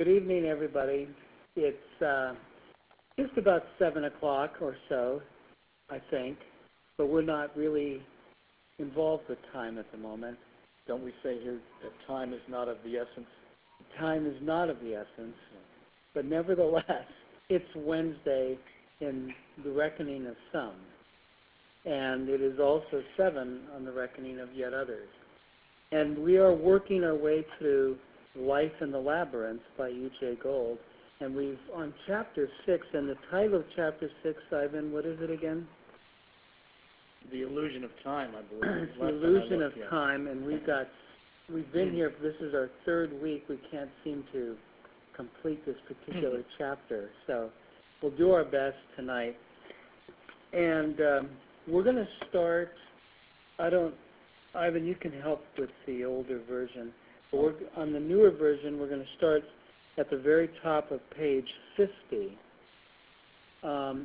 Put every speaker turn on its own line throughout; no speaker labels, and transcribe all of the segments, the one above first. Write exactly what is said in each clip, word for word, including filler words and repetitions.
Good evening, everybody. It's uh, just about seven o'clock or so, I think, but we're not really involved with time at the moment.
Don't we say here that time is not of the essence?
Time is not of the essence, but nevertheless, it's Wednesday in the reckoning of some, and it is also seven on the reckoning of yet others. And we are working our way through Life in the Labyrinth by U J Gold, and we've on chapter six, and the title of chapter six, Ivan, what is it again?
The Illusion of Time, I believe.
It's the Illusion of Time, and we've got, we've been here, this is our third week, we can't seem to complete this particular chapter, so we'll do our best tonight. And um, we're going to start, I don't, Ivan, you can help with the older version. But we're, on the newer version, we're going to start at the very top of page fifty. Um,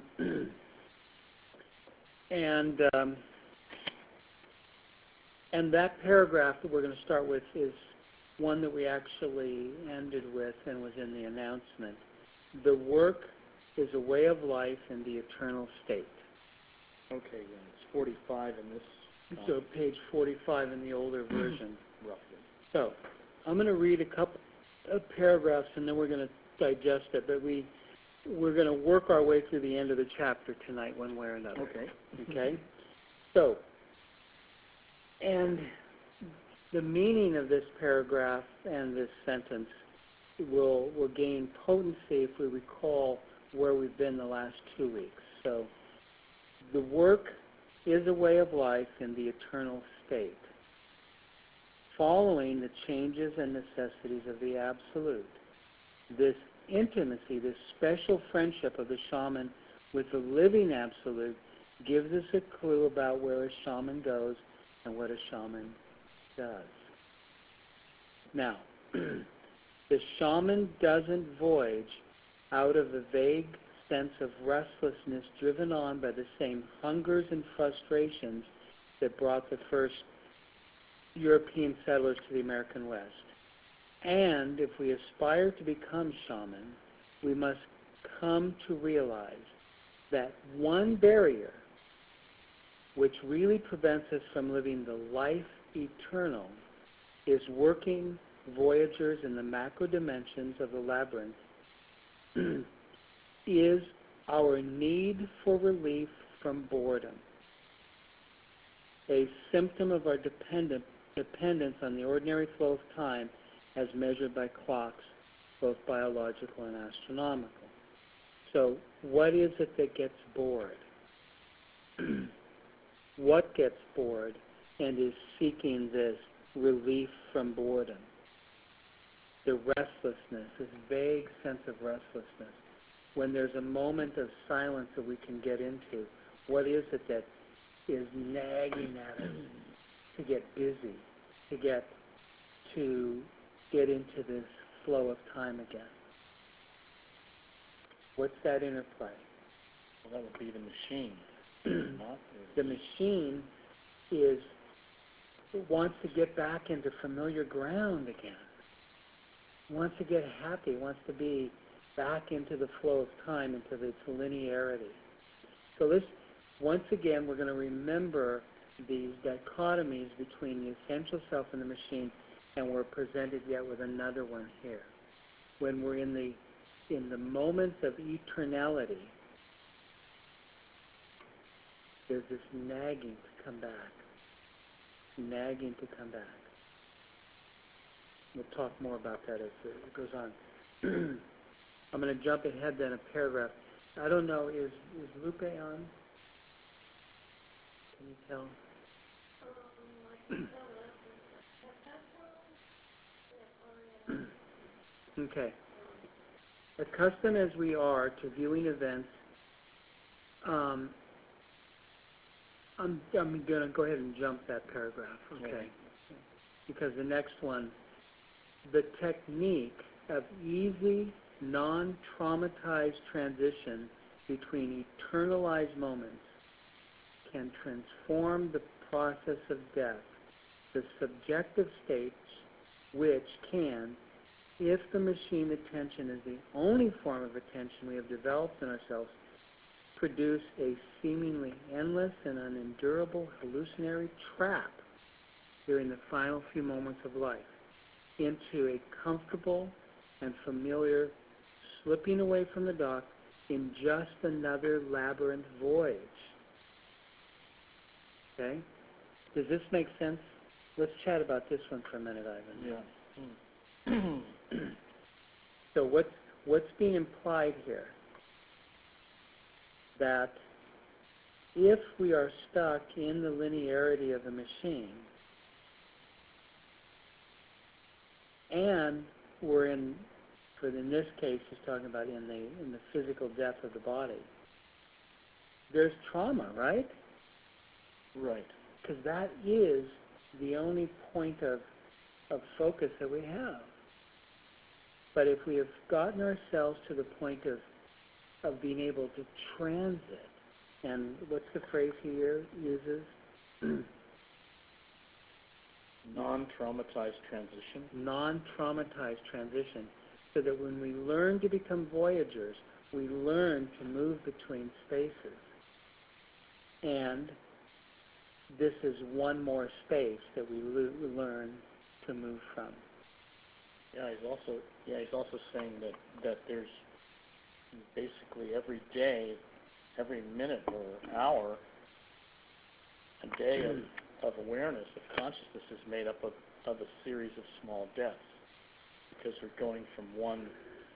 and um, and that paragraph that we're going to start with is one that we actually ended with and was in the announcement. The work is a way of life in the eternal state.
Okay, then it's forty-five in this.
So page forty-five in the older version.
Roughly.
So I'm going to read a couple of paragraphs and then we're going to digest it. But we, we're going to work our way through the end of the chapter tonight one way or another.
Okay.
Okay? So, and the meaning of this paragraph and this sentence will, will gain potency if we recall where we've been the last two weeks. So, the work is a way of life in the eternal state, following the changes and necessities of the Absolute. This intimacy, this special friendship of the shaman with the living Absolute gives us a clue about where a shaman goes and what a shaman does. Now, the shaman doesn't voyage out of the vague sense of restlessness driven on by the same hungers and frustrations that brought the first European settlers to the American West. And if we aspire to become shaman, we must come to realize that one barrier which really prevents us from living the life eternal is working voyagers in the macro dimensions of the labyrinth is our need for relief from boredom, a symptom of our dependent, dependence on the ordinary flow of time as measured by clocks, both biological and astronomical. So what is it that gets bored? What gets bored and is seeking this relief from boredom? The restlessness, this vague sense of restlessness. When there's a moment of silence that we can get into, what is it that is nagging at us to get busy, to get to get into this flow of time again? What's that interplay?
Well, that would be the machine. Not
the machine is wants to get back into familiar ground again. Wants to get happy, wants to be back into the flow of time, into its linearity. So this, once again, we're going to remember these dichotomies between the essential self and the machine, and we're presented yet with another one here. When we're in the in the moments of eternality, there's this nagging to come back, nagging to come back. We'll talk more about that as it goes on. I'm going to jump ahead then a paragraph. I don't know, is, is Lupe on? Can you tell? Okay. Accustomed as we are to viewing events, um, I'm, I'm going to go ahead and jump that paragraph, okay?
Okay.
Because the next one, the technique of easy, non-traumatized transition between eternalized moments can transform the process of death, the subjective states which can, if the machine attention is the only form of attention we have developed in ourselves, produce a seemingly endless and unendurable hallucinatory trap during the final few moments of life into a comfortable and familiar slipping away from the dock in just another labyrinth voyage. Okay? Does this make sense? Let's chat about this one for a minute, Ivan.
Yeah.
So what's, what's being implied here? That if we are stuck in the linearity of the machine, and we're in, for in this case, he's talking about in the in the physical death of the body, there's trauma, right?
Right.
Because that is the only point of of focus that we have. But if we have gotten ourselves to the point of of being able to transit, and what's the phrase he uses?
Non-traumatized transition.
Non-traumatized transition, so that when we learn to become voyagers, we learn to move between spaces. And this is one more space that we lo- learn to move from.
Yeah, he's also yeah he's also saying that that there's basically every day, every minute or hour, a day of, of awareness, of consciousness is made up of, of a series of small deaths, because we're going from one,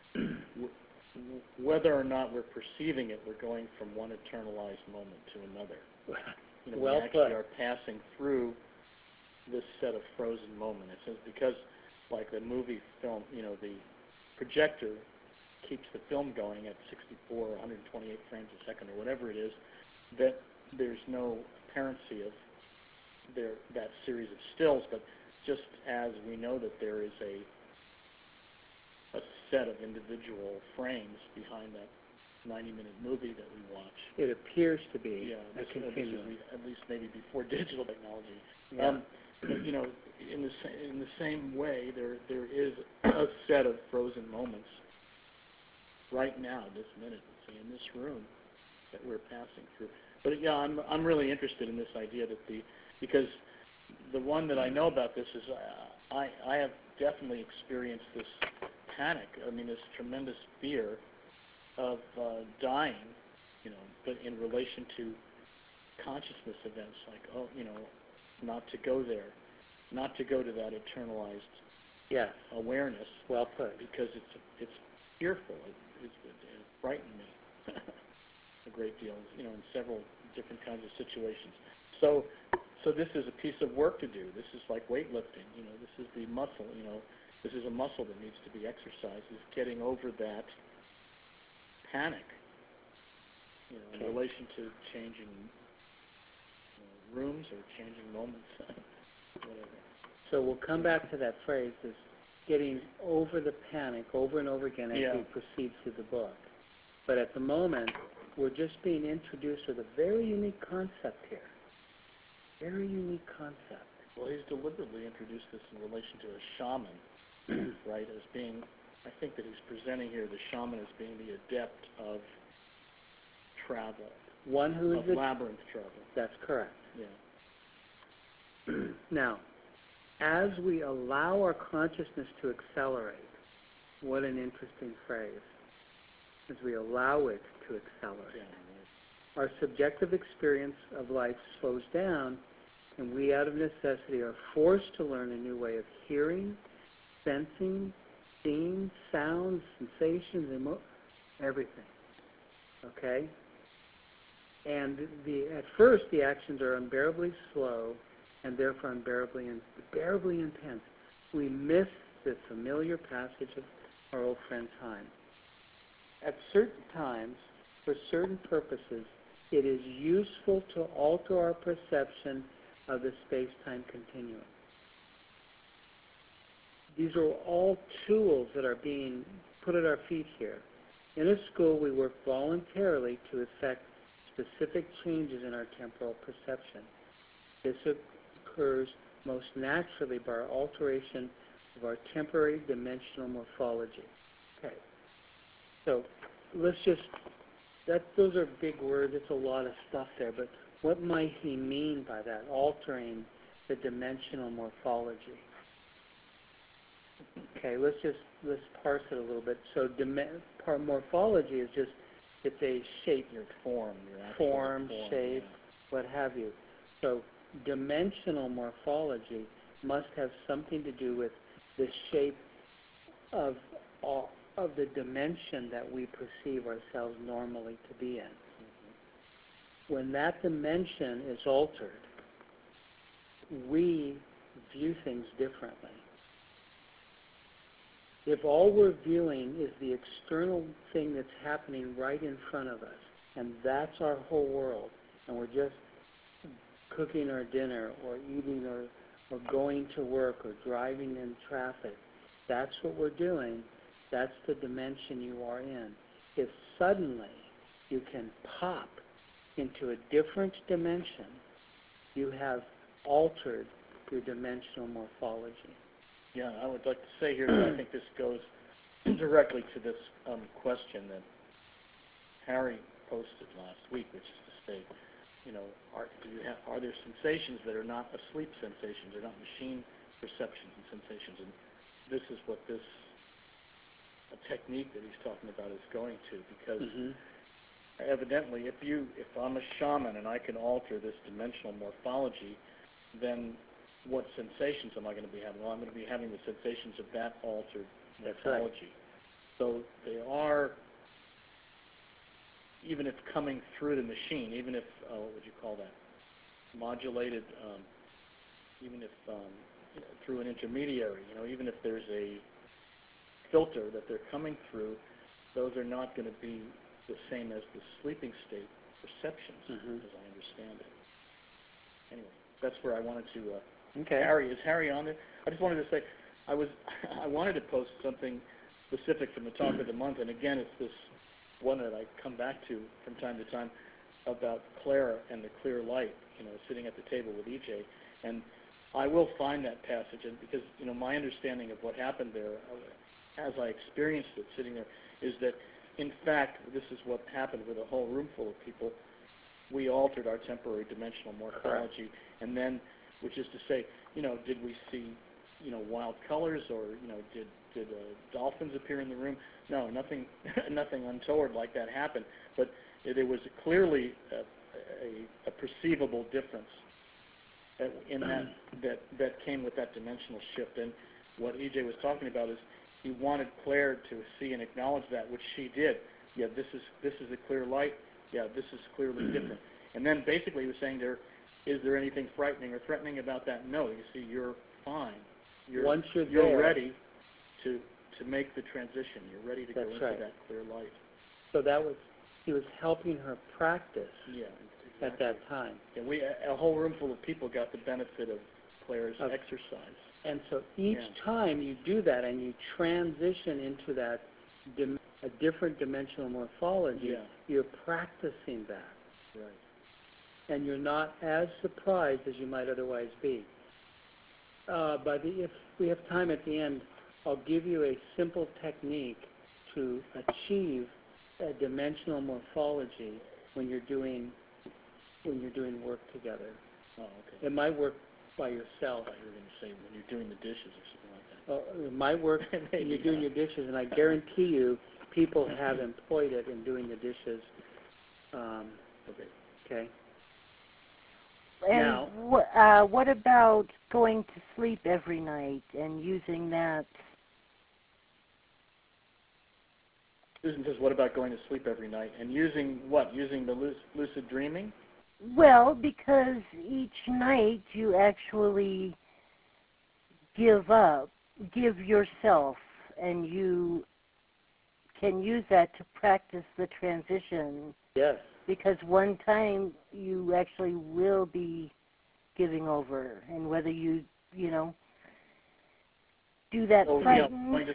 whether or not we're perceiving it, we're going from one eternalized moment to another. You know,
Well
we actually
put.
are passing through this set of frozen moments. It says because, like the movie film, you know, the projector keeps the film going at sixty-four or one hundred twenty-eight frames a second or whatever it is, that there's no apparency of there that series of stills, but just as we know that there is a a set of individual frames behind that ninety-minute movie that we watch.
It appears to be
Yeah,
a
this, uh, this
continuum.
would be at least maybe before digital technology.
Yeah.
Um, but, you know, in the sa- in the same way, there there is a set of frozen moments right now, this minute, let's say, in this room that we're passing through. But yeah, I'm I'm really interested in this idea that the because the one that I know about this is uh, I I have definitely experienced this panic. I mean, this tremendous fear of uh, dying, you know, but in relation to consciousness events, like, oh, you know, not to go there, not to go to that eternalized
Yes.
awareness.
Well put.
Because it's it's fearful. It, it, it, it frightened me a great deal, you know, in several different kinds of situations. So, so this is a piece of work to do. This is like weightlifting. You know, this is the muscle. You know, this is a muscle that needs to be exercised. Is getting over that panic. You know, in
Okay.
relation to changing you know, rooms or changing moments, whatever.
So we'll come back to that phrase, is getting over the panic over and over again as
Yeah.
we proceed through the book. But at the moment, we're just being introduced with a very unique concept here. Very unique concept.
Well, he's deliberately introduced this in relation to a shaman, right, as being, I think that he's presenting here the shaman as being the adept of travel,
One who
of
is a,
labyrinth travel.
that's correct.
Yeah.
Now, as we allow our consciousness to accelerate, what an interesting phrase, as we allow it to accelerate.
Yeah.
Our subjective experience of life slows down, and we, out of necessity, are forced to learn a new way of hearing, sensing, seeing, sounds, sensations, emo- everything. Okay? And the, at first, the actions are unbearably slow and therefore unbearably, unbearably intense. We miss the familiar passage of our old friend time. At certain times, for certain purposes, it is useful to alter our perception of the space-time continuum. These are all tools that are being put at our feet here. In a school, we work voluntarily to effect specific changes in our temporal perception. This occurs most naturally by our alteration of our temporary dimensional morphology. Okay. So let's just, that, those are big words, it's a lot of stuff there, but what might he mean by that, altering the dimensional morphology? Okay, let's just, let's parse it a little bit. So dim- morphology is just, it's a shape,
Your form, your actual
form,
form,
shape,
yeah.
what have you. So dimensional morphology must have something to do with the shape of all, of the dimension that we perceive ourselves normally to be in. Mm-hmm. When that dimension is altered, we view things differently. If all we're viewing is the external thing that's happening right in front of us, and that's our whole world, and we're just cooking our dinner or eating or, or going to work or driving in traffic, that's what we're doing, that's the dimension you are in. If suddenly you can pop into a different dimension, you have altered your dimensional morphology.
Yeah, I would like to say here that I think this goes directly to this um, question that Harry posted last week, which is to say, you know, are, do you have, are there sensations that are not asleep sensations, they're not machine perceptions and sensations? And this is what this a technique that he's talking about is going to, because mm-hmm. evidently, if you, if I'm a shaman and I can alter this dimensional morphology, then what sensations am I going to be having? Well, I'm going to be having the sensations of that altered morphology. Right. So they are, even if coming through the machine, even if, uh, what would you call that, modulated, um, even if um, you know, through an intermediary, you know, even if there's a filter that they're coming through, those are not going to be the same as the sleeping state perceptions, mm-hmm. as I understand it. Anyway, that's where I wanted to... Uh,
Okay.
Harry, is Harry on there? I just wanted to say, I was, I wanted to post something specific from the talk of the month, and again, it's this one that I come back to from time to time about Clara and the clear light, you know, sitting at the table with E J, and I will find that passage, and because, you know, my understanding of what happened there, as I experienced it sitting there, is that, in fact, this is what happened with a whole room full of people. We altered our temporary dimensional morphology, correct. And then, which is to say, you know, did we see, you know, wild colors, or, you know, did did uh, dolphins appear in the room? No, nothing, nothing untoward like that happened. But there was clearly a, a, a perceivable difference in that that that came with that dimensional shift. And what E J was talking about is he wanted Claire to see and acknowledge that, which she did. Yeah, this is this is a clear light. Yeah, this is clearly different. And then basically he was saying there, is there anything frightening or threatening about that? No, you see, you're fine. You're,
Once you're,
you're
there,
ready to to make the transition. You're ready to go into
right.
that clear light.
So that was, he was helping her practice
yeah, exactly.
at that time.
And we, a whole room full of people got the benefit of Claire's
of,
exercise.
And so each
yeah.
time you do that and you transition into that dim, a different dimensional morphology,
yeah.
you're practicing that.
Right.
And you're not as surprised as you might otherwise be. Uh, by the, if we have time at the end, I'll give you a simple technique to achieve a dimensional morphology when you're doing when you're doing work together.
Oh, okay.
It might work by yourself.
I thought you were going to say when you're doing the dishes or something like that.
Uh, it might work when you're doing your dishes, and I guarantee you, people have employed it in doing the dishes. Um,
okay.
Okay.
And
now,
wh- uh, what about going to sleep every night and using that?
Susan says, what about going to sleep every night and using what? Using the lucid dreaming?
Well, because each night you actually give up, give yourself, and you can use that to practice the transition.
yes.
Because one time you actually will be giving over, and whether you, you know, do that
oh,
frightened.
Yeah,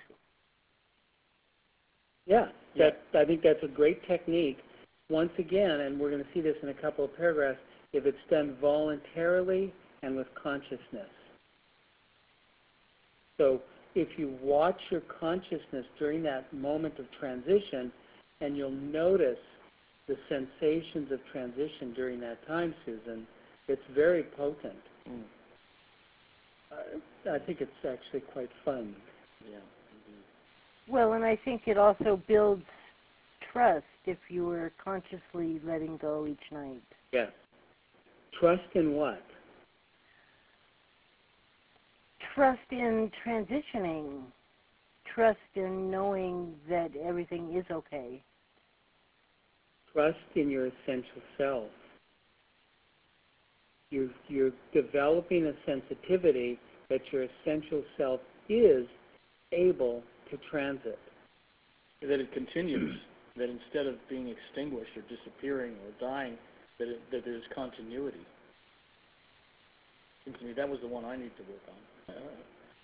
yeah,
yeah.
That, I think that's a great technique. Once again, and we're going to see this in a couple of paragraphs, if it's done voluntarily and with consciousness. So if you watch your consciousness during that moment of transition, and you'll notice the sensations of transition during that time, Susan, it's very potent.
Mm.
Uh, I think it's actually quite fun.
Yeah.
Well, and I think it also builds trust if you were consciously letting go each night.
Yes. Trust in what?
Trust in transitioning. Trust in knowing that everything is okay.
Trust in your essential self. You're, you're developing a sensitivity that your essential self is able to transit.
That it continues, that instead of being extinguished or disappearing or dying, that, it, that there's continuity. Seems to me that was the one I need to work on. Uh,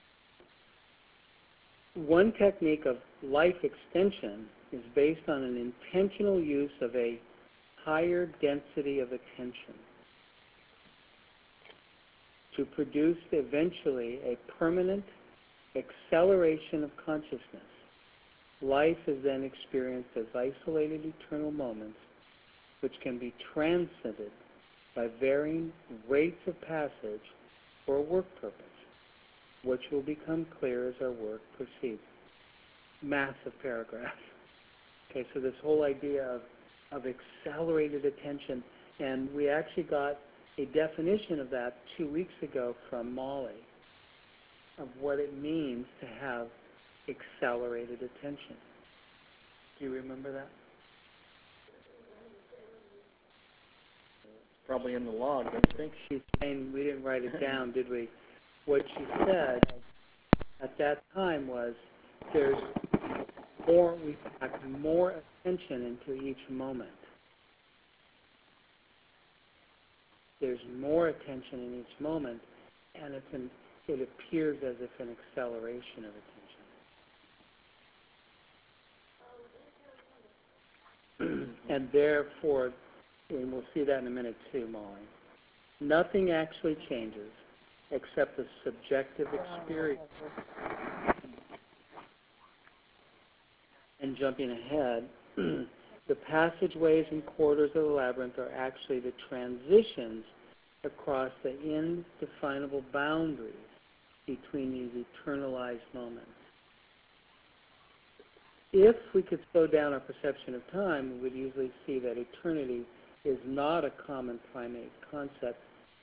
One technique of life extension is based on an intentional use of a higher density of attention to produce eventually a permanent acceleration of consciousness. Life is then experienced as isolated eternal moments which can be transcended by varying rates of passage for a work purpose, which will become clear as our work proceeds. Massive paragraph. Okay, so this whole idea of, of accelerated attention, and we actually got a definition of that two weeks ago from Molly, of what it means to have accelerated attention. Do you remember that?
Probably in the log, don't you think?
She's saying we didn't write it down, did we? What she said at that time was there's more, we pack more attention into each moment. There's more attention in each moment, and it's an, it appears as if an acceleration of attention. And therefore, and we'll see that in a minute too, Molly, nothing actually changes except the subjective experience. And jumping ahead, the passageways and corridors of the labyrinth are actually the transitions across the indefinable boundaries between these eternalized moments. If we could slow down our perception of time, we would usually see that eternity is not a common primate concept,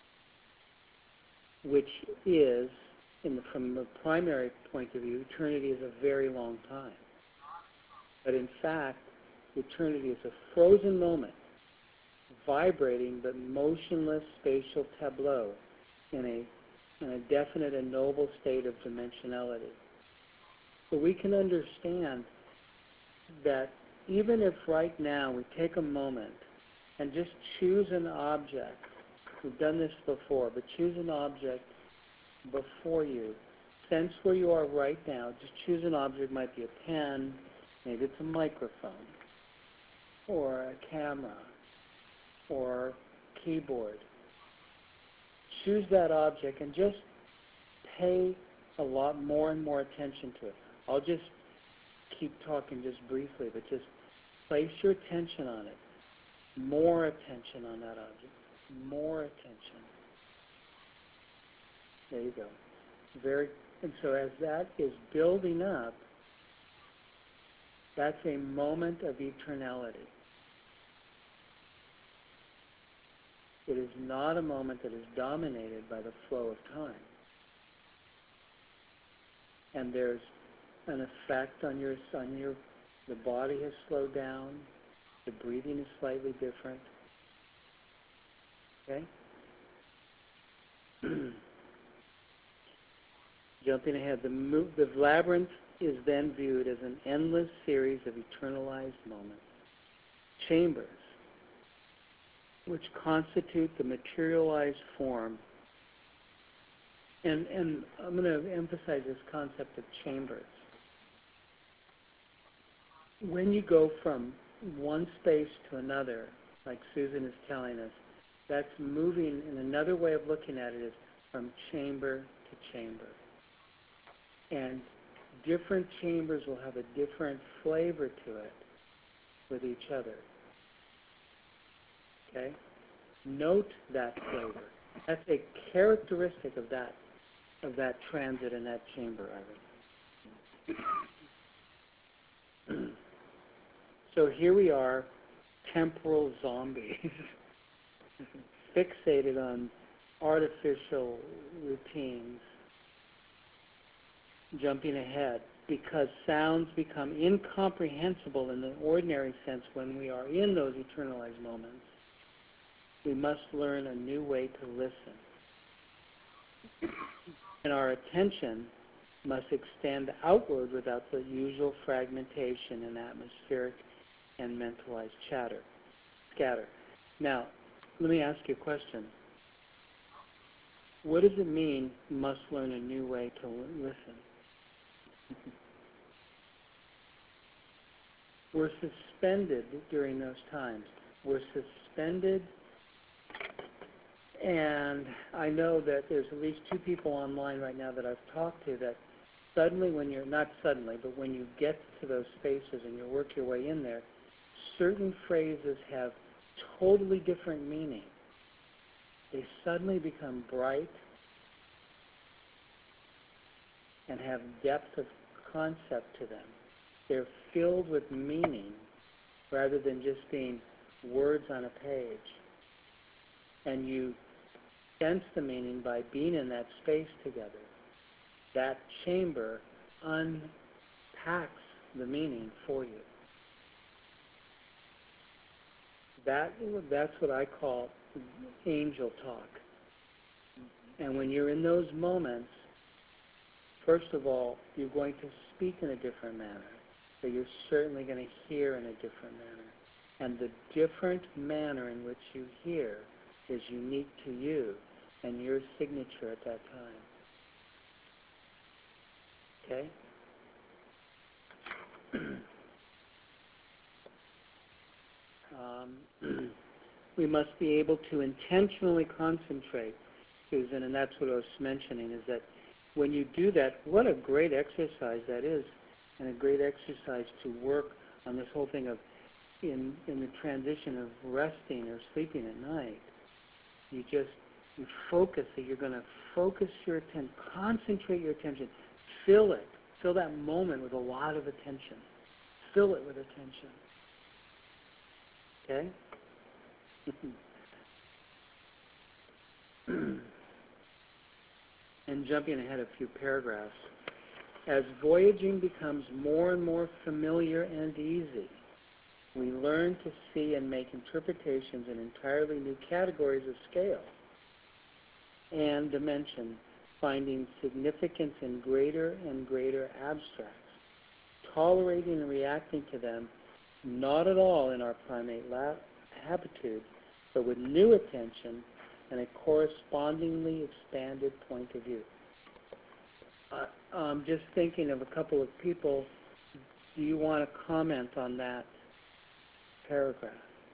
which is, in the, from a primary point of view, eternity is a very long time. But in fact, eternity is a frozen moment, vibrating but motionless spatial tableau in a, in a definite and noble state of dimensionality. So we can understand that even if right now we take a moment and just choose an object, we've done this before, but choose an object before you, sense where you are right now, just choose an object. It might be a pen, maybe it's a microphone, or a camera, or keyboard. Choose that object and just pay a lot more and more attention to it. I'll just keep talking just briefly, but just place your attention on it. More attention on that object. More attention. There you go. Very, and so as that is building up, that's a moment of eternality. It is not a moment that is dominated by the flow of time. And there's an effect on your, on your, the body has slowed down, the breathing is slightly different. Okay? Jumping ahead, the, mo- the labyrinth is then viewed as an endless series of eternalized moments, chambers, which constitute the materialized form. And, and I'm going to emphasize this concept of chambers. When you go from one space to another, like Susan is telling us, that's moving, and another way of looking at it is from chamber to chamber. And different chambers will have a different flavor to it with each other. Okay? Note that flavor. That's a characteristic of that of that transit in that chamber, Ivan. So here we are, temporal zombies, fixated on artificial routines, jumping ahead, because sounds become incomprehensible in the ordinary sense when we are in those eternalized moments. We must learn a new way to listen. And our attention must extend outward without the usual fragmentation and atmospheric and mentalized chatter, scatter. Now, let me ask you a question. What does it mean, must learn a new way to listen? We're suspended during those times. We're suspended, and I know that there's at least two people online right now that I've talked to that suddenly when you're, not suddenly, but when you get to those spaces and you work your way in there, certain phrases have totally different meaning. They suddenly become bright and have depth of concept to them. They're filled with meaning rather than just being words on a page. And you sense the meaning by being in that space together. That chamber unpacks the meaning for you. That, that's what I call angel talk. And when you're in those moments, first of all, you're going to speak in a different manner. So you're certainly going to hear in a different manner. And the different manner in which you hear is unique to you and your signature at that time. Okay? um, we must be able to intentionally concentrate, Susan, and that's what I was mentioning, is that when you do that, what a great exercise that is, and a great exercise to work on this whole thing of in, in the transition of resting or sleeping at night. You just, you focus it. You're going to focus your attention, concentrate your attention, fill it, fill that moment with a lot of attention. Fill it with attention. Okay? And jumping ahead a few paragraphs. As voyaging becomes more and more familiar and easy, we learn to see and make interpretations in entirely new categories of scale and dimension, finding significance in greater and greater abstracts, tolerating and reacting to them not at all in our primate la- habitude, but with new attention and a correspondingly expanded point of view. Uh, I'm just thinking of a couple of people. Do you want to comment on that paragraph?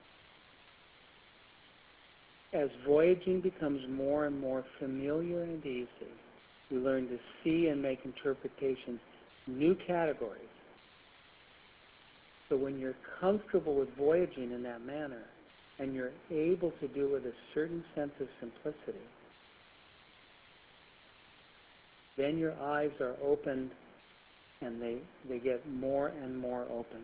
As voyaging becomes more and more familiar and easy, we learn to see and make interpretations, new categories. So when you're comfortable with voyaging in that manner, and you're able to do it with a certain sense of simplicity, then your eyes are opened and they, they get more and more open.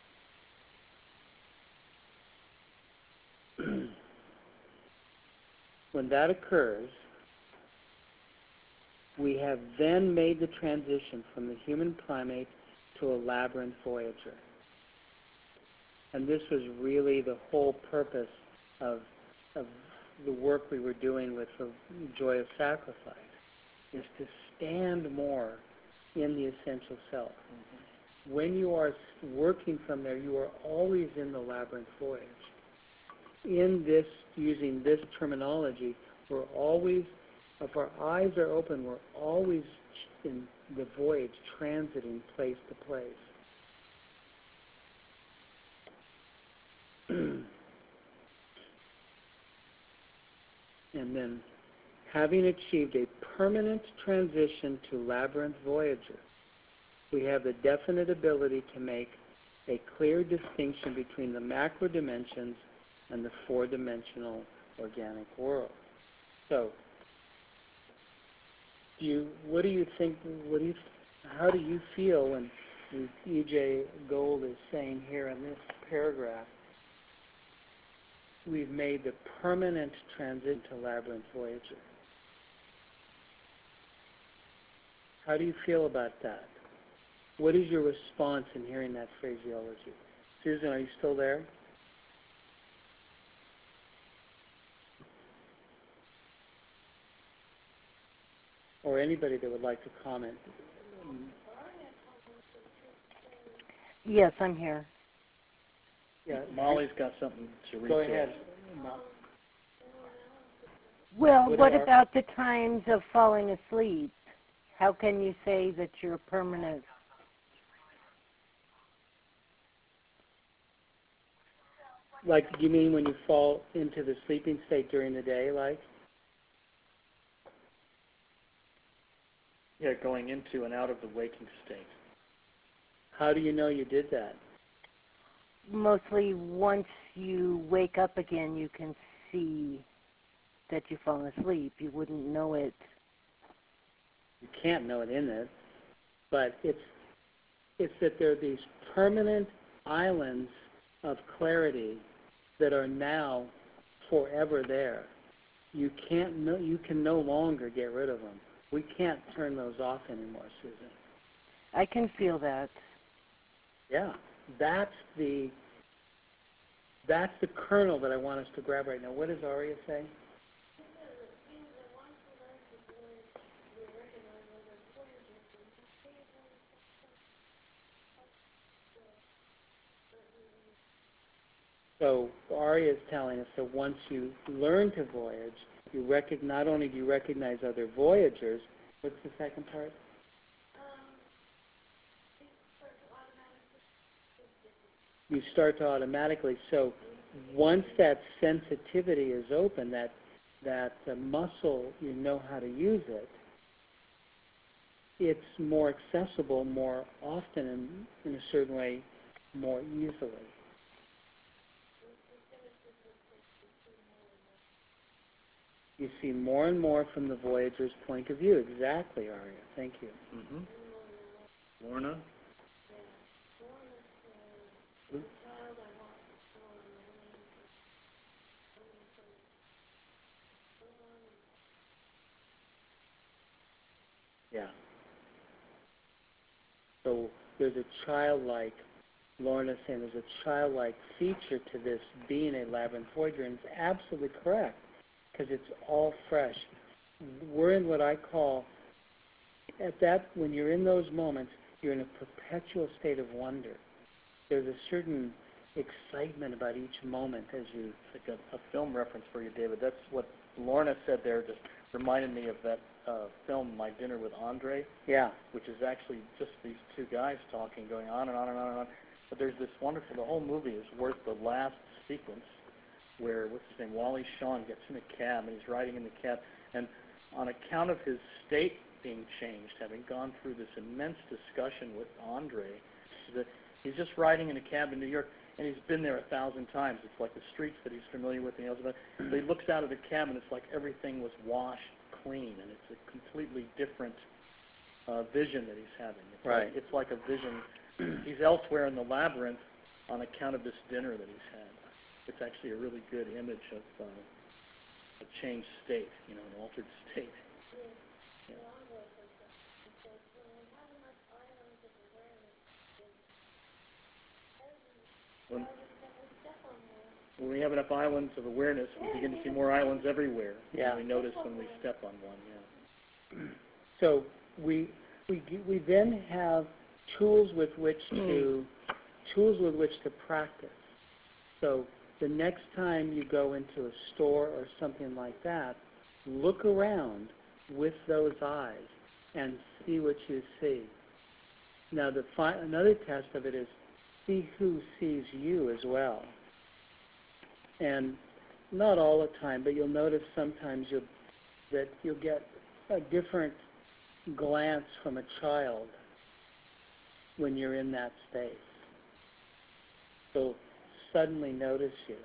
When that occurs, we have then made the transition from the human primate to a labyrinth voyager. And this was really the whole purpose of, of the work we were doing with the Joy of Sacrifice, is to stand more in the essential self. Mm-hmm. When you are working from there, you are always in the labyrinth voyage. In this, using this terminology, we're always, if our eyes are open, we're always in the voyage, transiting place to place. And then, having achieved a permanent transition to labyrinth voyager, We have the definite ability to make a clear distinction between the macro dimensions and the four-dimensional organic world. So, do you, what do you think, what do you, how do you feel when E J Gold is saying here in this paragraph, we've made the permanent transit to Labyrinth Voyager? How do you feel about that? What is your response in hearing that phraseology? Susan, are you still there? Or anybody that would like to comment?
Yes, I'm here.
Yeah,
Molly's got something to read.
Go
to
ahead.
us.
Well,
What
what
are-
about the times of falling asleep? How can you say that you're permanent?
Like, you mean when you fall into the sleeping state during the day, like?
Yeah, going into and out of the waking state.
How do you know you did that?
Mostly once you wake up again, you can see that you've fallen asleep. You wouldn't know it.
You can't know it in it, but it's it's that there are these permanent islands of clarity that are now forever there. You can't no, you can no longer get rid of them. We can't turn those off anymore, Susan.
I can feel that.
Yeah, that's the that's the kernel that I want us to grab right now. What does Arya say? So Arya is telling us that once you learn to voyage, you recognize, not only do you recognize other voyagers, what's the second part? You start to automatically. So once that sensitivity is open, that that uh, muscle, you know how to use it, it's more accessible more often and in a certain way more easily. You see more and more from the voyager's point of view. Exactly, Arya. Thank you.
Mm-hmm. Lorna?
Yeah. So there's a childlike, Lorna's saying there's a childlike feature to this being a Labyrinth Voyager, and it's absolutely correct, because it's all fresh. We're in what I call, at that, when you're in those moments, you're in a perpetual state of wonder. There's a certain excitement about each moment as you...
It's like a, a film reference for you, David. That's what Lorna said there, just reminded me of that uh, film, My Dinner with Andre.
Yeah.
Which is actually just these two guys talking, going on and on and on and on. But there's this wonderful, the whole movie is worth the last sequence where, what's his name, Wally Shawn gets in a cab, and he's riding in the cab, and on account of his state being changed, having gone through this immense discussion with Andre, that he's just riding in a cab in New York, and he's been there a thousand times. It's like the streets that he's familiar with, and he knows about. But he looks out of the cab, and it's like everything was washed clean, and it's a completely different uh, vision that he's having. It's
Right.
Like, it's like a vision. He's elsewhere in the labyrinth on account of this dinner that he's had. It's actually a really good image of uh, a changed state, you know, an altered state. Yeah. When, when we have enough islands of awareness, we begin to see more islands everywhere.
Yeah.
And we notice when we step on one, yeah.
So we we we then have tools with which to tools with which to practice. So the next time you go into a store or something like that, look around with those eyes and see what you see. Now, the fi- another test of it is see who sees you as well. And not all the time, but you'll notice sometimes you'll, that you'll get a different glance from a child when you're in that space. So suddenly notice you.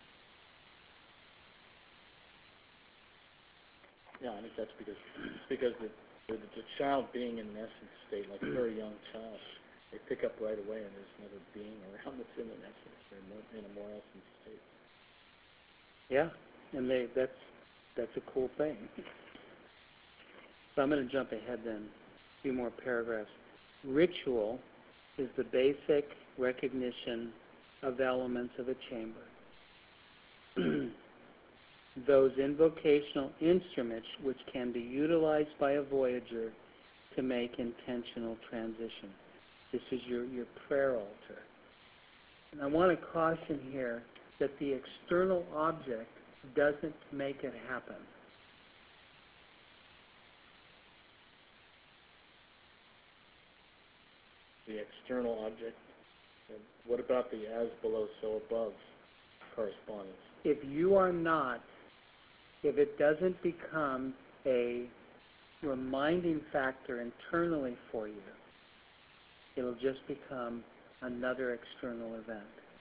Yeah, I think that's because it's because the, the the child being in an essence state, like a very young child, they pick up right away, and there's another being around that's in an essence or more, in a more essence state.
Yeah, and they that's that's a cool thing. So I'm going to jump ahead then, a few more paragraphs. Ritual is the basic recognition of elements of a chamber. Those invocational instruments which can be utilized by a voyager to make intentional transition. This is your, your prayer altar. And I want to caution here that the external object doesn't make it happen.
The external object. And what about the as below, so above correspondence?
If you are not, if it doesn't become a reminding factor internally for you, it'll just become another external event.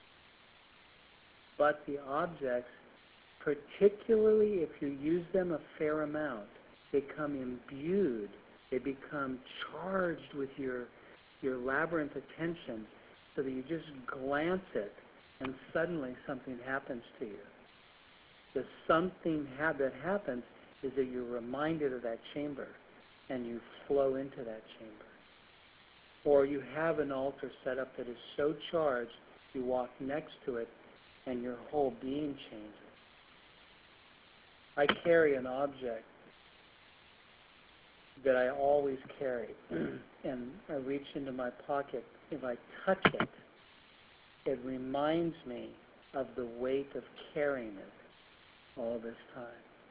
But the objects, particularly if you use them a fair amount, become imbued, they become charged with your your labyrinth attention, so that you just glance it and suddenly something happens to you. The something ha- that happens is that you're reminded of that chamber and you flow into that chamber. Or you have an altar set up that is so charged, you walk next to it and your whole being changes. I carry an object that I always carry, and I reach into my pocket. If I touch it, it reminds me of the weight of carrying it all this time.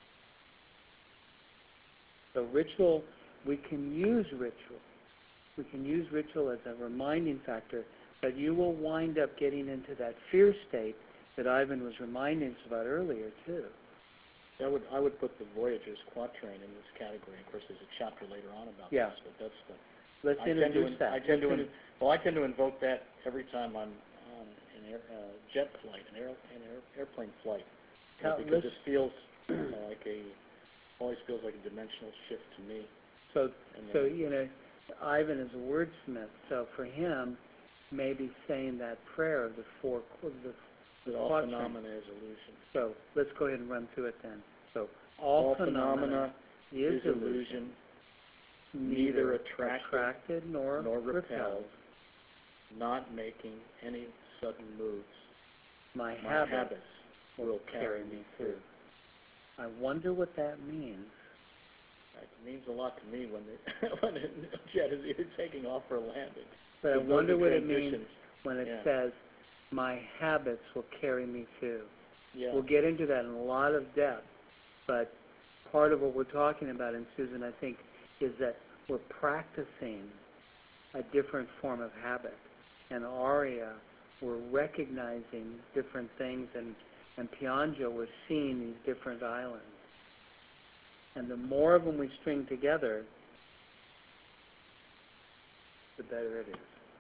So ritual, we can use ritual. We can use ritual as a reminding factor, but you will wind up getting into that fear state that Ivan was reminding us about earlier, too.
I would I would put the Voyager's Quatrain in this category. Of course, there's a chapter later on about
Yeah.
this, but that's the.
Let's
I tend
introduce
to,
that.
I tend to,
Let's
in, well, I tend to invoke that every time I'm on an air, uh, jet flight, an, air, an air, airplane flight, uh,
Now,
because
let's-
it feels uh, like a, always feels like a dimensional shift to me.
So,
And
so
then-
you know, Ivan is a wordsmith, so for him, maybe saying that prayer of the four, the, the
That all
quatrain.
phenomena is illusion.
So let's go ahead and run through it then. So
All,
all,
phenomena,
is,
is illusion, neither attracted,
attracted nor,
nor
repelled.
repelled, not making any sudden moves.
My,
My
habits,
habits will carry me through.
I wonder what that means.
It means a lot to me when the when a jet is either taking off or landing.
But I
It goes
wonder
in
what it means
transitions.
when it
Yeah.
says, my habits will carry me through.
Yeah.
We'll get into that in a lot of depth, but part of what we're talking about, and Susan, I think, is that we're practicing a different form of habit. And Arya, we're recognizing different things, and, and Pianjo, we're seeing these different islands. And the more of them we string together, the better it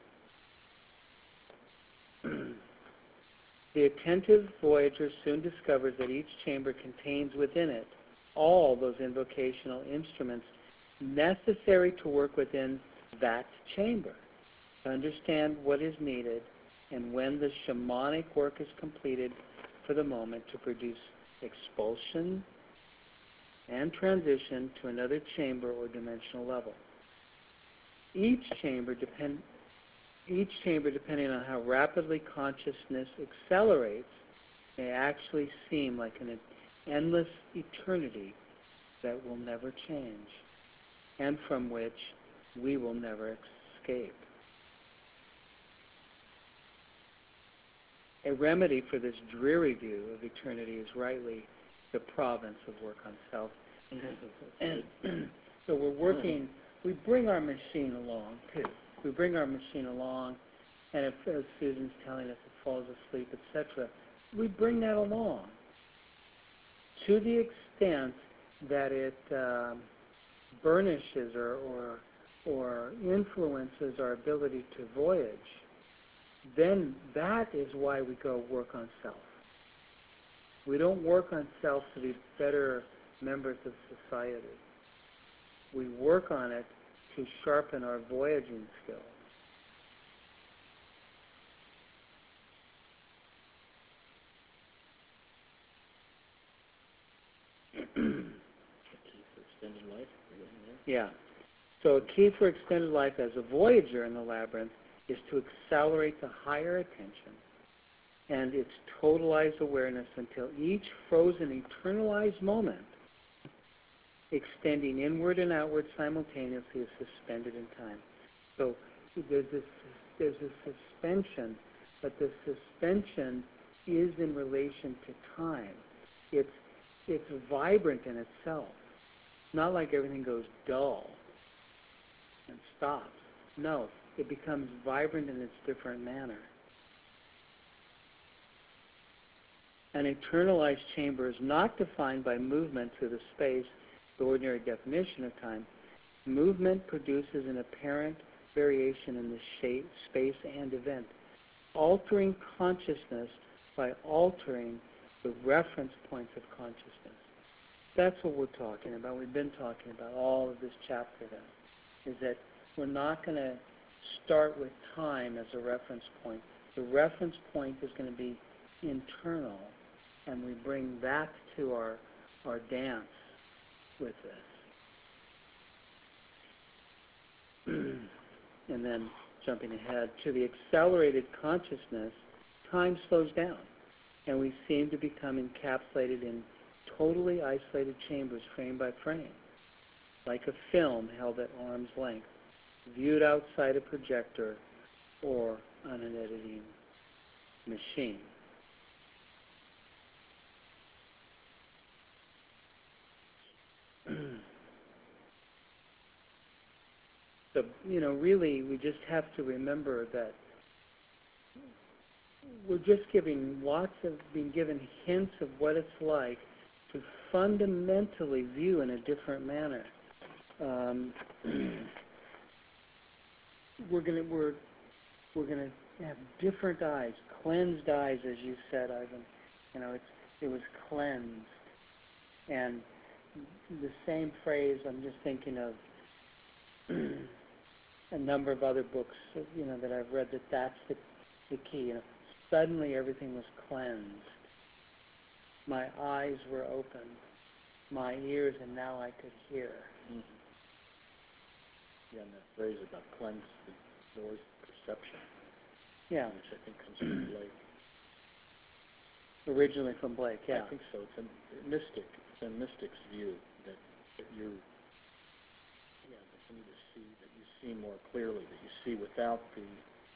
is. The attentive voyager soon discovers that each chamber contains within it all those invocational instruments necessary to work within that chamber, to understand what is needed, and when the shamanic work is completed for the moment, to produce expulsion and transition to another chamber or dimensional level. Each chamber depend, each chamber, depending on how rapidly consciousness accelerates, may actually seem like an endless eternity that will never change, and from which we will never escape. A remedy for this dreary view of eternity is rightly the province of work on self. And so we're working, we bring our machine along, too. We bring our machine along, and if, as Susan's telling us, it falls asleep, et cetera, we bring that along to the extent that it um, burnishes or, or or influences our ability to voyage, then that is why we go work on self. We don't work on self to be better members of society. We work on it to sharpen our voyaging skills.
Extended life.
Yeah. So a key for extended life as a voyager in the labyrinth is to accelerate the higher attention and its totalized awareness until each frozen, eternalized moment, extending inward and outward simultaneously, is suspended in time. So there's this, there's a suspension, but the suspension is in relation to time. It's it's vibrant in itself. Not like everything goes dull and stops. No, it becomes vibrant in its different manner. An eternalized chamber is not defined by movement through the space, the ordinary definition of time. Movement produces an apparent variation in the shape, space, and event, altering consciousness by altering the reference points of consciousness. That's what we're talking about. We've been talking about all of this chapter then, is that we're not going to start with time as a reference point. The reference point is going to be internal, and we bring that to our, our dance with this. And then, jumping ahead, to the accelerated consciousness, time slows down, and we seem to become encapsulated in totally isolated chambers, frame by frame, like a film held at arm's length, viewed outside a projector or on an editing machine. So, you know, really, we just have to remember that we're just giving lots of, being given hints of what it's like to fundamentally view in a different manner. Um, we're gonna we're we're gonna have different eyes, cleansed eyes, as you said, Ivan. You know, it's it was cleansed, and the same phrase. I'm just thinking of a number of other books, you know, that I've read. That that's the the key. You know, suddenly everything was cleansed. My eyes were opened, my ears, and now I could hear.
Mm-hmm. Yeah, and that phrase about cleanse the doors of perception.
Yeah.
Which I think comes from Blake.
Originally from Blake, yeah.
I think so. It's a mystic. It's a mystic's view that, that you're, yeah, that you need to see, that you see more clearly, that you see without the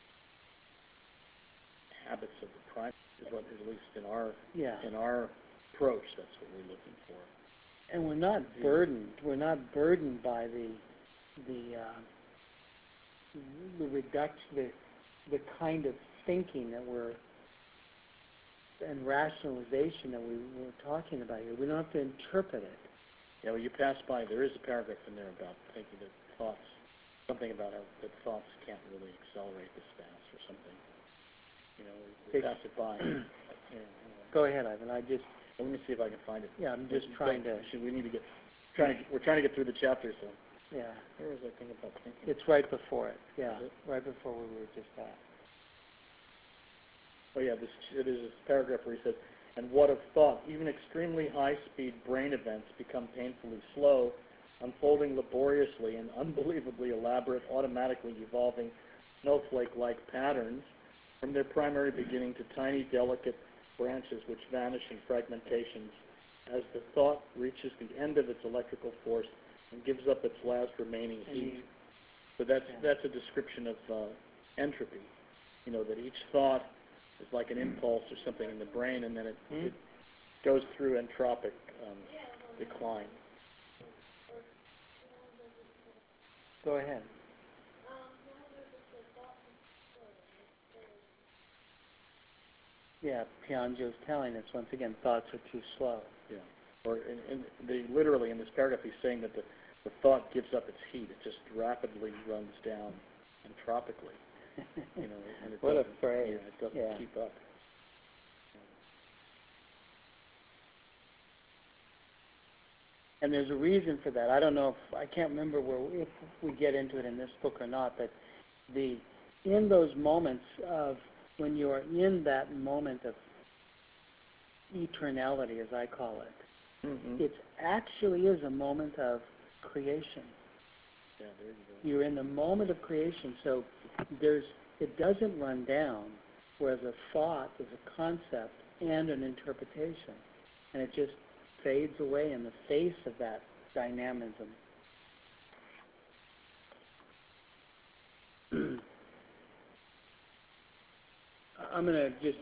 habits of the primate, is what, at least in our,
yeah.
in our approach, that's what we're looking for.
And we're not burdened. We're not burdened by the the uh, the reduction, the the kind of thinking that we're and rationalization that we were talking about here. We don't have to interpret it.
Yeah, well, you pass by. There is a paragraph in there about thinking that thoughts, something about how that thoughts can't really accelerate this fast, or something. You know, we, we pass it by. Yeah, anyway.
Go ahead, Ivan. I just.
Let me see if I can find it.
Yeah, I'm just trying to.
Should we need to get trying to we're trying to get through the chapter, so.
Yeah.
Where is that thing about thinking?
It's right before it. Yeah, it? right before we were just at.
Oh yeah, this it is this paragraph where he says, "And what of thought? Even extremely high-speed brain events become painfully slow, unfolding laboriously in unbelievably elaborate, automatically evolving snowflake-like patterns, from their primary beginning to tiny, delicate branches which vanish in fragmentations as the thought reaches the end of its electrical force and gives up its last remaining heat." So that's
yeah.
that's a description of uh, entropy. You know, that each thought is like an impulse or something in the brain, and then it, mm-hmm. it goes through entropic um, decline.
Go ahead. Yeah, Piaget's telling us once again, thoughts are too slow.
Yeah, or in, in the, literally in this paragraph, he's saying that the, the thought gives up its heat. It just rapidly runs down entropically. You know, and it
What a
doesn't,
phrase.
Yeah, it doesn't
Yeah.
keep up.
And there's a reason for that. I don't know if I can't remember where if we get into it in this book or not, but the in those moments of when you are in that moment of eternality, as I call it,
Mm-hmm.
it actually is a moment of creation.
Yeah, there you go.
You're in the moment of creation, so there's it doesn't run down, whereas a thought is a concept and an interpretation, and it just fades away in the face of that dynamism. I'm going to just...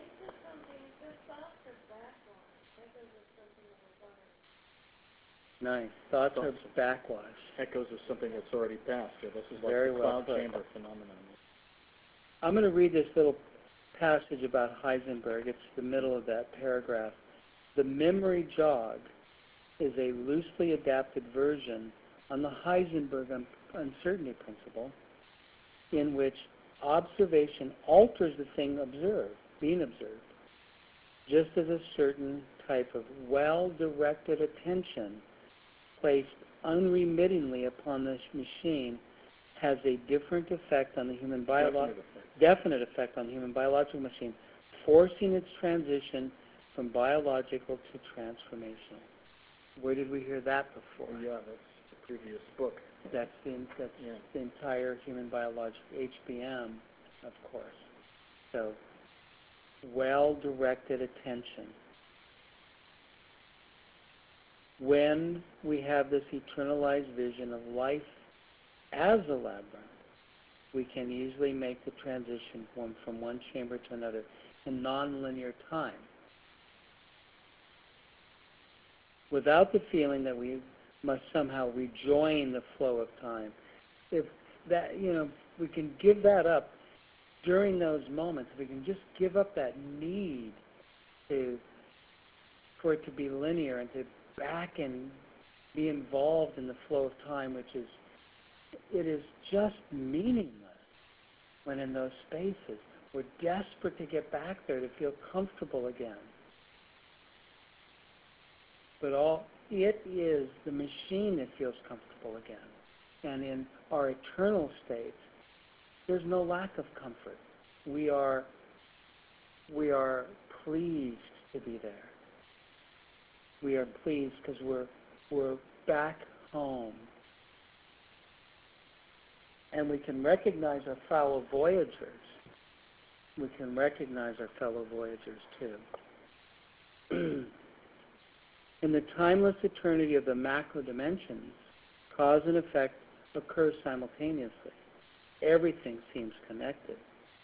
Nice. Thoughts, Thoughts are backwash.
Echoes of something that's already passed. Yeah, this is like
Very
the
well
cloud
put.
chamber phenomenon.
I'm going to read this little passage about Heisenberg. It's the middle of that paragraph. The memory jog is a loosely adapted version on the Heisenberg un- uncertainty principle, in which observation alters the thing observed, being observed, just as a certain type of well-directed attention placed unremittingly upon the machine has a different effect on the human biological
Definite effect.
definite effect on the human biological machine, forcing its transition from biological to transformational. Where did we hear that before?
Oh, yeah, that's the previous book.
That's the, that's
Yeah.
the entire human biological, H B M, of course. So, well-directed attention. When we have this eternalized vision of life as a labyrinth, we can easily make the transition from, from one chamber to another in nonlinear time, without the feeling that we must somehow rejoin the flow of time. If that, you know, we can give that up during those moments. We can just give up that need to, for it to be linear and to back and be involved in the flow of time, which is, it is just meaningless when in those spaces. We're desperate to get back there to feel comfortable again. But all it is the machine that feels comfortable again. And in our eternal states, there's no lack of comfort. We are we are pleased to be there. We are pleased because we're we're back home. And we can recognize our fellow voyagers. We can recognize our fellow voyagers too. In the timeless eternity of the macro dimensions, cause and effect occur simultaneously. Everything seems connected.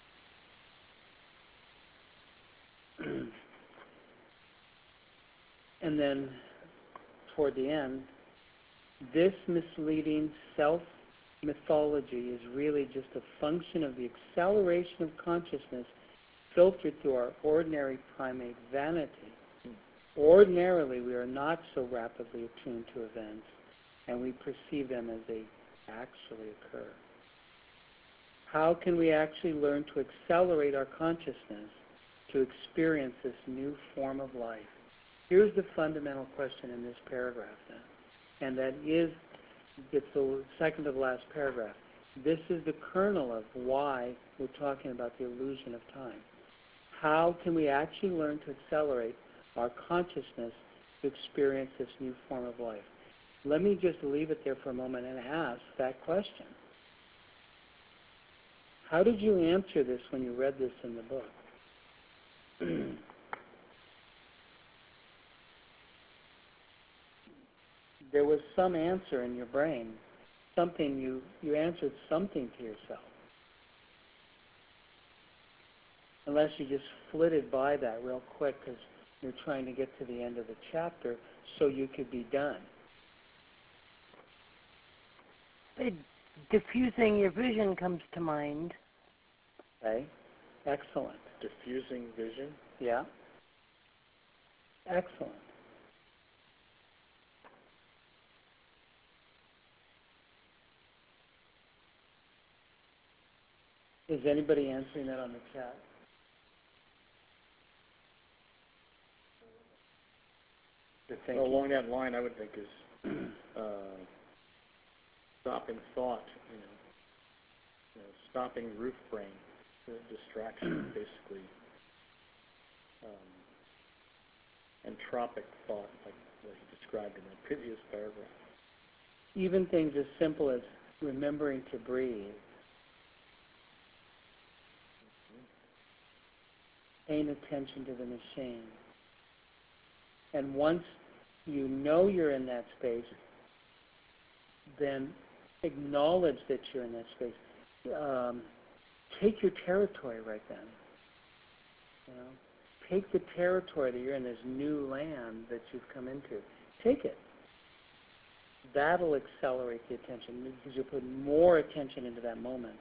And then, toward the end, this misleading self-mythology is really just a function of the acceleration of consciousness filtered through our ordinary primate vanity. Ordinarily, we are not so rapidly attuned to events, and we perceive them as they actually occur. How can we actually learn to accelerate our consciousness to experience this new form of life? Here's the fundamental question in this paragraph then, and that is, it's the second to the last paragraph. This is the kernel of why we're talking about the illusion of time. How can we actually learn to accelerate our consciousness to experience this new form of life? Let me just leave it there for a moment and ask that question. How did you answer this when you read this in the book? There was some answer in your brain, something you, you answered something to yourself. Unless you just flitted by that real quick because you're trying to get to the end of the chapter so you could be done.
It, diffusing your vision comes to mind.
Okay? Excellent.
Diffusing vision?
Yeah? Excellent. Is anybody answering that on the chat? The
Well,
thinking?
along that line, I would think is uh, stopping thought, you know, you know, stopping roof brain, the distraction, basically, um, entropic thought, like what he described in the previous paragraph.
Even things as simple as remembering to breathe, paying attention to the machine. And once you know you're in that space, then acknowledge that you're in that space. Um, take your territory right then. You know, take the territory that you're in, this new land that you've come into. Take it. That'll accelerate the attention because you'll put more attention into that moment.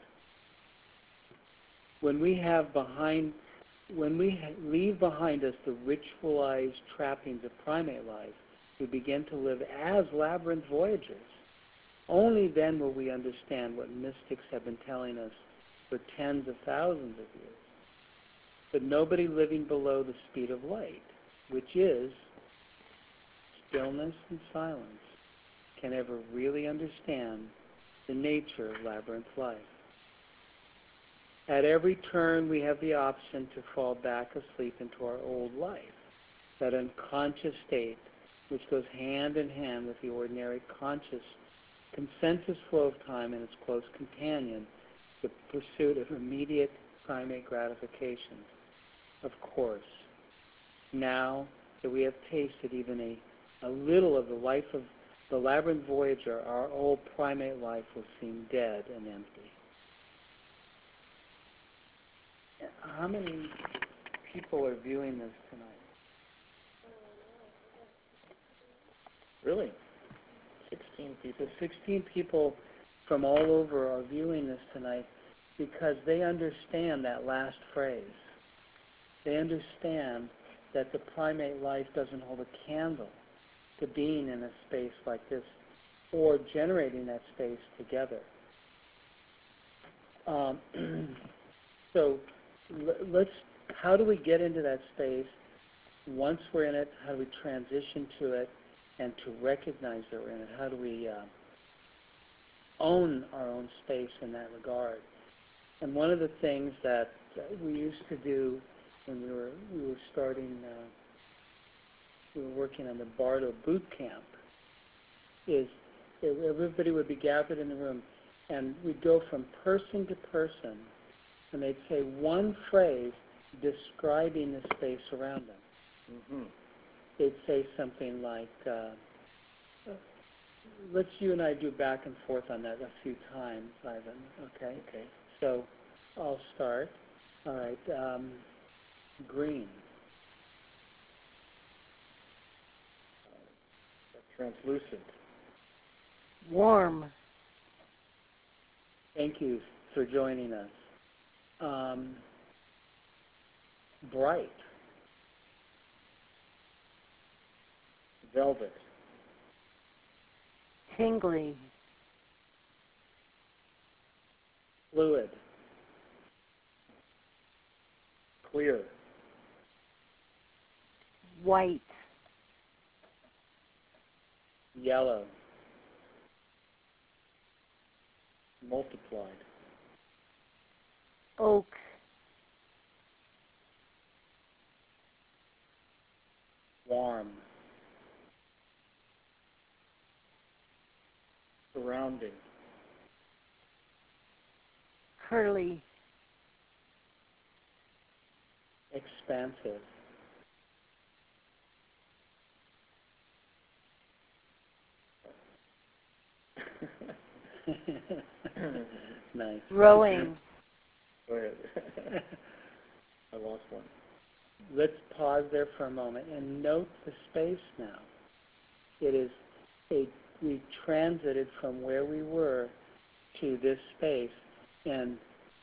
When we have behind, when we ha- leave behind us the ritualized trappings of primate life, we begin to live as labyrinth voyagers. Only then will we understand what mystics have been telling us for tens of thousands of years. But nobody living below the speed of light, which is stillness and silence, can ever really understand the nature of labyrinth life. At every turn, we have the option to fall back asleep into our old life, that unconscious state which goes hand in hand with the ordinary conscious consensus flow of time and its close companion, the pursuit of immediate primate gratification. Of course, now that we have tasted even a, a little of the life of the labyrinth voyager, our old primate life will seem dead and empty. How many people are viewing this tonight?
Really? sixteen people.
So sixteen people from all over are viewing this tonight because they understand that last phrase. They understand that the primate life doesn't hold a candle to being in a space like this or generating that space together. Um, so let's, how do we get into that space? Once we're in it, how do we transition to it and to recognize that we're in it? How do we uh, own our own space in that regard? And one of the things that we used to do when we were we were starting, uh, we were working on the Bardo boot camp, is everybody would be gathered in the room, and we'd go from person to person, and they'd say one phrase describing the space around them.
Mm-hmm.
They'd say something like, uh, let's you and I do back and forth on that a few times, Ivan, okay?
Okay.
So I'll start. All right, um, green.
Translucent.
Warm.
Thank you for joining us. Um, bright.
Velvet.
Tingly.
Fluid.
Clear.
White.
Yellow.
Multiplied.
Oak.
Warm.
Surrounding.
Curly.
Expansive. Nice.
Rowing.
Go ahead. I lost one.
Let's pause there for a moment and note the space now. It is a, we transited from where we were to this space, and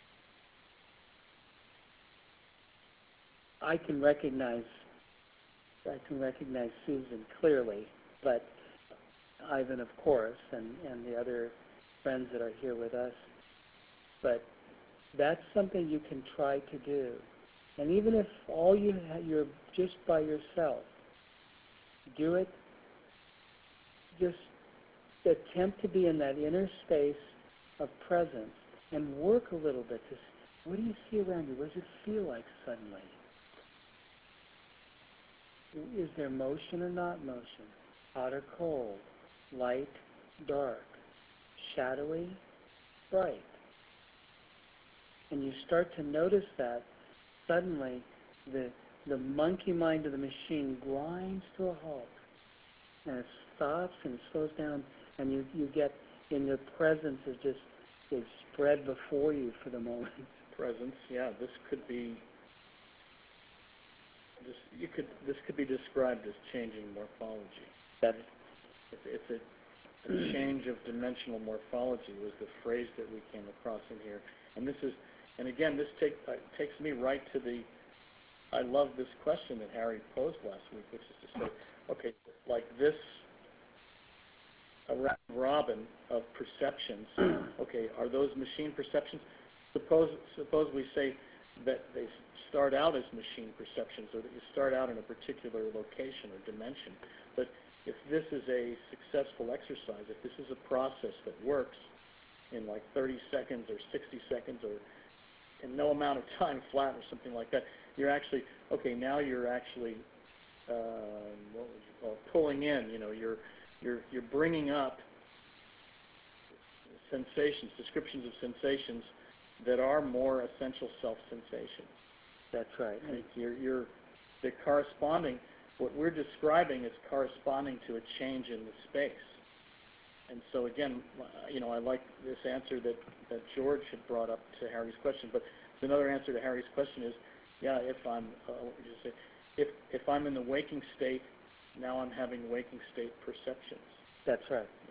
I can recognize, I can recognize Susan clearly, but Ivan, of course, and, and the other friends that are here with us. But That's something you can try to do. And even if all you ha- you're just by yourself, do it. Just attempt to be in that inner space of presence and work a little bit. To, what do you see around you? What does it feel like suddenly? Is there motion or not motion? Hot or cold? Light, dark? Shadowy, bright? And you start to notice that suddenly the the monkey mind of the machine grinds to a halt, and it stops and it slows down, and you, you get in the presence is just is spread before you for the moment.
Presence, yeah. This could be this you could this could be described as changing morphology.
That's
It's, it's a, a change of dimensional morphology was the phrase that we came across in here, and this is and again this take, uh, takes me right to the. I love this question that Harry posed last week, which is to say, okay, like this a round robin of perceptions. Okay, are those machine perceptions? Suppose suppose we say that they start out as machine perceptions, or that you start out in a particular location or dimension. But if this is a successful exercise, if this is a process that works in like thirty seconds or sixty seconds or in no amount of time flat or something like that, you're actually, okay, now you're actually, uh, what would you call it, pulling in, you know, you're You're, you're bringing up sensations, descriptions of sensations that are more essential self-sensations.
that's right.
And you're, you're, the corresponding, what we're describing is corresponding to a change in the space. And so again, you know, I like this answer that, that George had brought up to Harry's question, but another answer to Harry's question is, yeah, if I'm, uh, what would you say, if, if I'm in the waking state, now I'm having waking state perceptions.
That's right.
Yeah.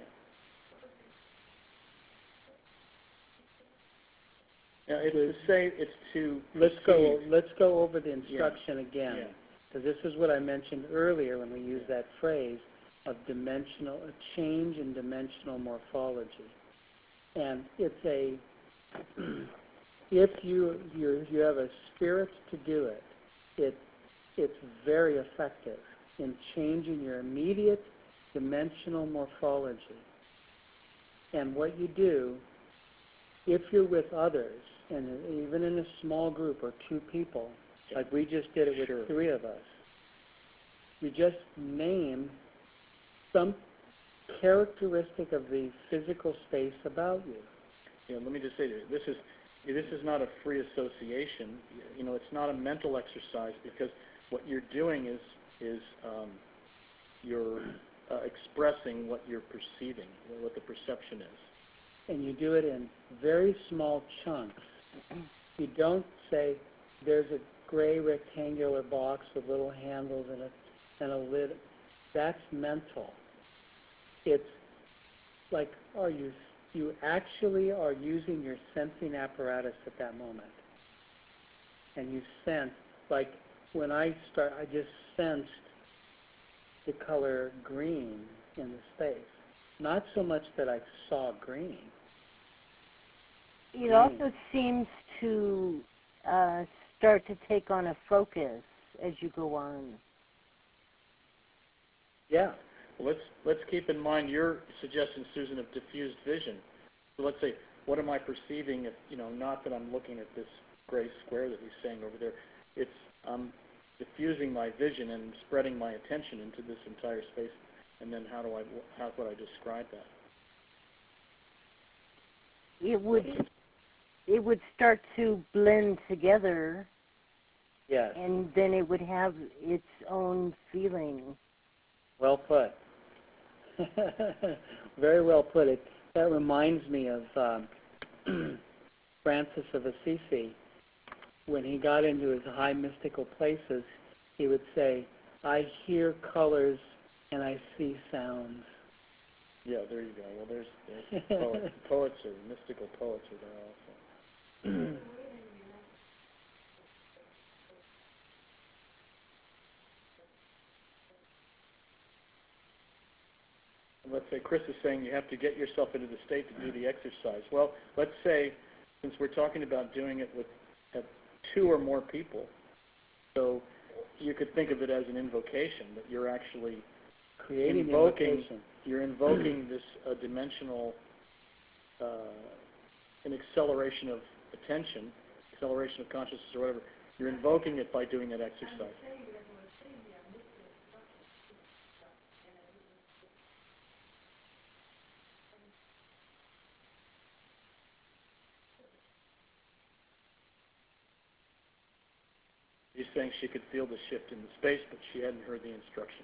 Now, it's to say, it's to
Let's go.
perceive.
Let's go over the instruction
Yeah.
again,
Yeah.
because this is what I mentioned earlier when we used that phrase of dimensional, a change in dimensional morphology, and it's a. If you you you have a spirit to do it, it it's very effective in changing your immediate dimensional morphology. And what you do, if you're with others, and even in a small group or two people,
Yeah.
like we just did it with
Sure.
three of us, you just name some characteristic of the physical space about you.
You know, let me just say this: this is this is not a free association. You know, it's not a mental exercise, because what you're doing is is um, you're uh, expressing what you're perceiving, what the perception is.
And you do it in very small chunks. You don't say, there's a gray rectangular box with little handles and a, and a lid. That's mental. It's like, are you, you actually are using your sensing apparatus at that moment. And you sense, like when I start, I just sensed the color green in the space. Not so much that I saw green.
It also seems to uh, start to take on a focus as you go on.
Yeah.
Well, let's let's keep in mind your suggestion, Susan, of diffused vision. So let's say, what am I perceiving? If you know, not that I'm looking at this gray square that he's saying over there. It's I'm diffusing my vision and spreading my attention into this entire space. And then how do I how would I describe that?
It would it would start to blend together,
Yes.
and then it would have its own feeling.
Well put. Very well put. It that reminds me of um, Francis of Assisi. When he got into his high mystical places, he would say, "I hear colors and I see sounds."
Yeah, there you go. Well, there's, there's poets. Poets are mystical poets are there also. Let's say Chris is saying you have to get yourself into the state to do the exercise. Well, let's say since we're talking about doing it with uh, two or more people, so you could think of it as an invocation, that you're actually
Creating
invoking,
invocation.
you're invoking this uh, dimensional, uh, an acceleration of attention, acceleration of consciousness or whatever. You're invoking it by doing that exercise. She's saying she could feel the shift in the space, but she hadn't heard the instruction.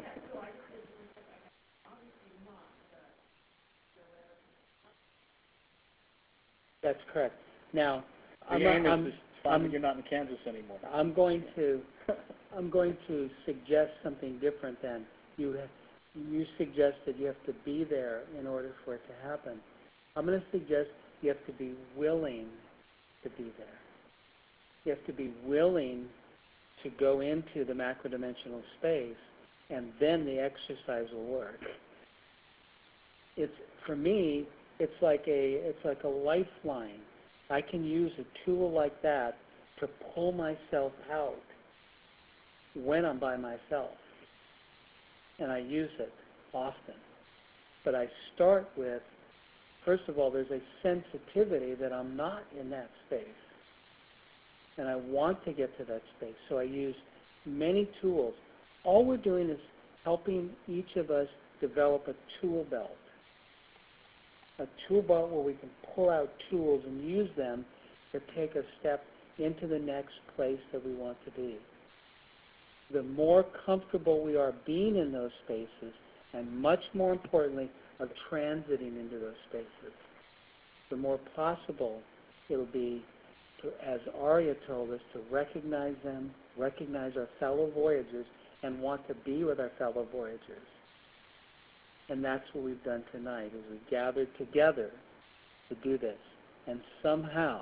That's correct. Now,
The
I'm,
aim
I'm,
is to find that
I'm,
you're not in Kansas anymore.
I'm going to I'm going to suggest something different than you have, you suggested you have to be there in order for it to happen. I'm going to suggest you have to be willing to be there. You have to be willing to go into the macro-dimensional space, and then the exercise will work. It's, for me, it's like a it's like a lifeline. I can use a tool like that to pull myself out when I'm by myself, and I use it often. But I start with, first of all, there's a sensitivity that I'm not in that space, and I want to get to that space. So I use many tools. All we're doing is helping each of us develop a tool belt, a tool belt where we can pull out tools and use them to take a step into the next place that we want to be. The more comfortable we are being in those spaces, and much more importantly, of transiting into those spaces, the more possible it'll be, to, as Arya told us, to recognize them, recognize our fellow voyagers, and want to be with our fellow voyagers. And that's what we've done tonight, is we've gathered together to do this. And somehow,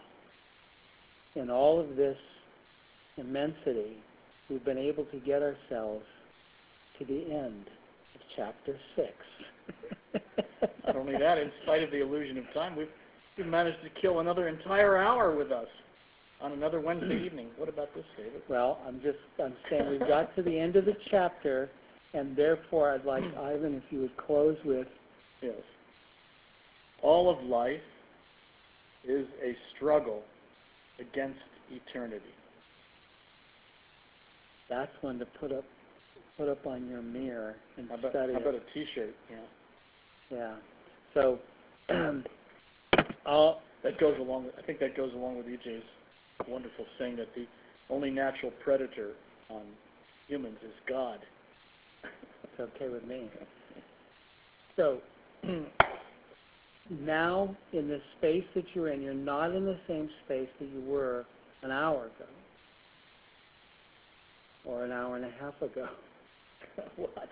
in all of this immensity, we've been able to get ourselves to the end of chapter six.
Not only that, in spite of the illusion of time, we've, we've managed to kill another entire hour with us on another Wednesday evening. What about this, David?
Well, I'm just I'm saying we've got to the end of the chapter, and therefore I'd like, Ivan, if you would close with...
Yes. All of life is a struggle against eternity.
That's one to put up put up on your mirror and
How about,
study
how about
it.
a T-shirt? Yeah.
Yeah. So, I'll,
That goes along with, I think that goes along with E J's wonderful saying that the only natural predator on humans is God.
it's okay with me. So, now in the space that you're in, you're not in the same space that you were an hour ago or an hour and a half ago.
What?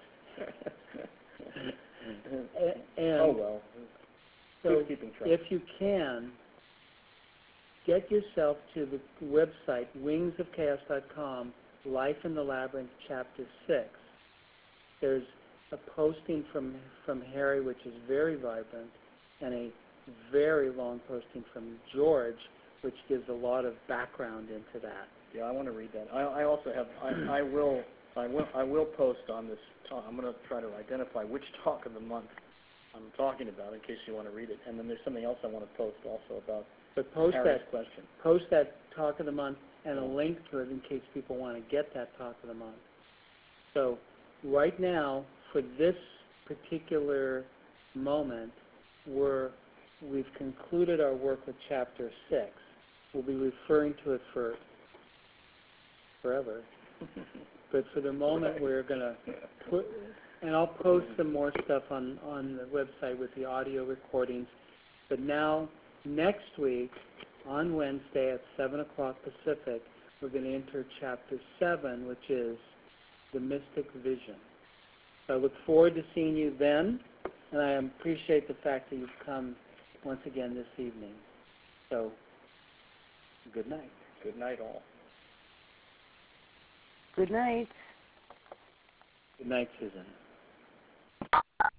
And
oh, well.
so
Who's keeping track?
if you can, get yourself to the website, wings of chaos dot com, Life in the Labyrinth, Chapter six. There's a posting from, from Harry, which is very vibrant, and a very long posting from George, which gives a lot of background into that.
Yeah, I want to read that. I, I also have, I, I will, I will, I will post on this talk. I'm going to try to identify which talk of the month I'm talking about in case you want to read it. And then there's something else I want to post also about
But post
Harry's
that,
question.
post that talk of the month and a link to it in case people want to get that talk of the month. So right now, for this particular moment, we're, we've concluded our work with Chapter six. We'll be referring to it for forever. But for the moment,
Right.
we're going to put, and I'll post some more stuff on, on the website with the audio recordings. But now, next week, on Wednesday at seven o'clock Pacific, we're going to enter Chapter seven, which is the Mystic Vision. So I look forward to seeing you then, and I appreciate the fact that you've come once again this evening. So, good night.
Good night, all.
Good night.
Good night, Susan.